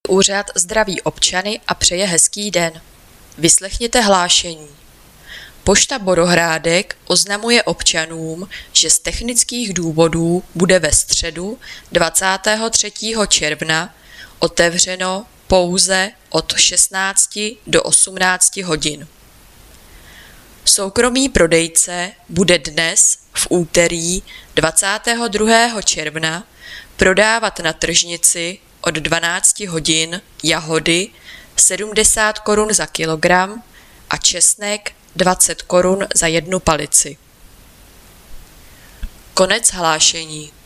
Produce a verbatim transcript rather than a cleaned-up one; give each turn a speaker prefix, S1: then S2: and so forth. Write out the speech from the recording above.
S1: úřad zdraví občany a přeje hezký den. Vyslechněte hlášení. Pošta Borohrádek oznamuje občanům, že z technických důvodů bude ve středu dvacátého třetího června otevřeno pouze od šestnácti do osmnácti hodin. Soukromý prodejce bude dnes v úterý dvacátého druhého června prodávat na tržnici od dvanácti hodin jahody sedmdesát korun za kilogram a česnek dvacet korun za jednu palici. Konec hlášení.